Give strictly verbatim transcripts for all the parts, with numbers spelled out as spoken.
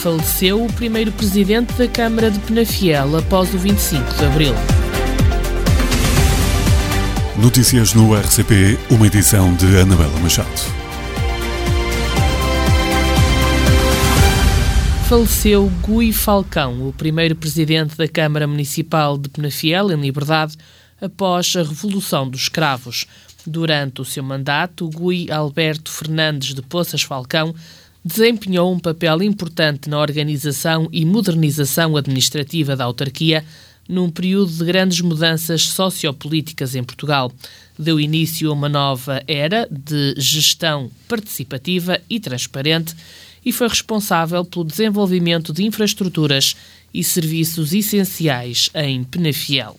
Faleceu o primeiro presidente da Câmara de Penafiel após o vinte e cinco de abril. Notícias no R C P, uma edição de Anabela Machado. Faleceu Gui Falcão, o primeiro presidente da Câmara Municipal de Penafiel, em liberdade, após a Revolução dos Cravos. Durante o seu mandato, Gui Alberto Fernandes de Poças Falcão desempenhou um papel importante na organização e modernização administrativa da autarquia num período de grandes mudanças sociopolíticas em Portugal. Deu início a uma nova era de gestão participativa e transparente e foi responsável pelo desenvolvimento de infraestruturas e serviços essenciais em Penafiel.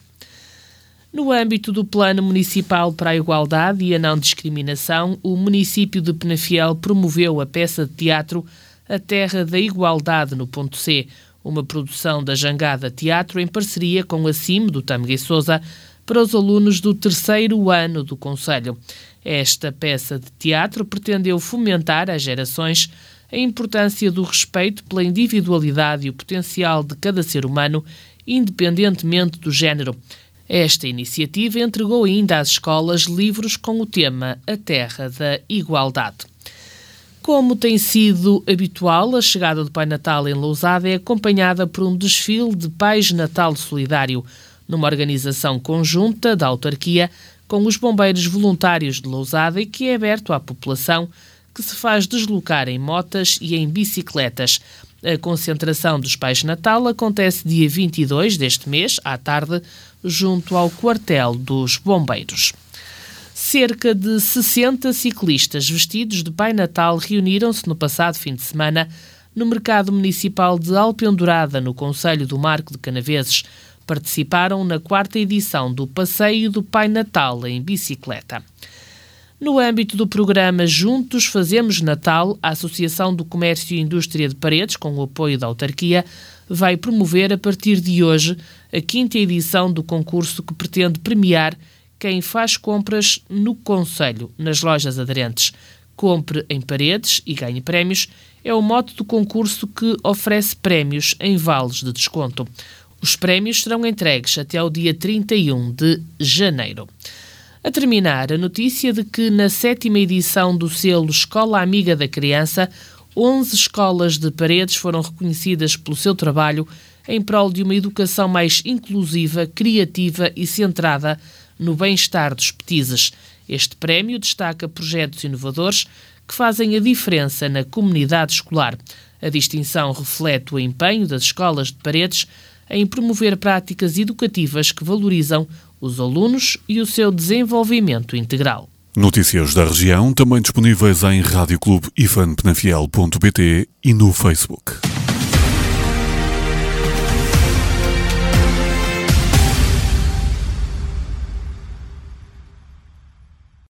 No âmbito do Plano Municipal para a Igualdade e a Não Discriminação, o município de Penafiel promoveu a peça de teatro A Terra da Igualdade no Ponto C, uma produção da Jangada Teatro em parceria com a C I M do Tâmega e Sousa para os alunos do terceiro ano do Conselho. Esta peça de teatro pretendeu fomentar às gerações a importância do respeito pela individualidade e o potencial de cada ser humano, independentemente do género. Esta iniciativa entregou ainda às escolas livros com o tema A Terra da Igualdade. Como tem sido habitual, a chegada do Pai Natal em Lousada é acompanhada por um desfile de Pais Natal Solidário, numa organização conjunta da autarquia com os bombeiros voluntários de Lousada e que é aberto à população, que se faz deslocar em motas e em bicicletas. A concentração dos Pais Natal acontece dia vinte e dois deste mês, à tarde, junto ao quartel dos bombeiros. Cerca de sessenta ciclistas vestidos de Pai Natal reuniram-se no passado fim de semana no Mercado Municipal de Alpendurada, no concelho do Marco de Canaveses. Participaram na quarta edição do Passeio do Pai Natal em bicicleta. No âmbito do programa Juntos Fazemos Natal, a Associação do Comércio e Indústria de Paredes, com o apoio da autarquia, vai promover a partir de hoje a quinta edição do concurso que pretende premiar quem faz compras no concelho, nas lojas aderentes. Compre em Paredes e ganhe prémios é o mote do concurso, que oferece prémios em vales de desconto. Os prémios serão entregues até ao dia trinta e um de janeiro. A terminar, a notícia de que na sétima edição do selo Escola Amiga da Criança, onze escolas de Paredes foram reconhecidas pelo seu trabalho em prol de uma educação mais inclusiva, criativa e centrada no bem-estar dos petizes. Este prémio destaca projetos inovadores que fazem a diferença na comunidade escolar. A distinção reflete o empenho das escolas de Paredes em promover práticas educativas que valorizam os alunos e o seu desenvolvimento integral. Notícias da região, também disponíveis em rádio clube ifan penafiel ponto pt e no Facebook.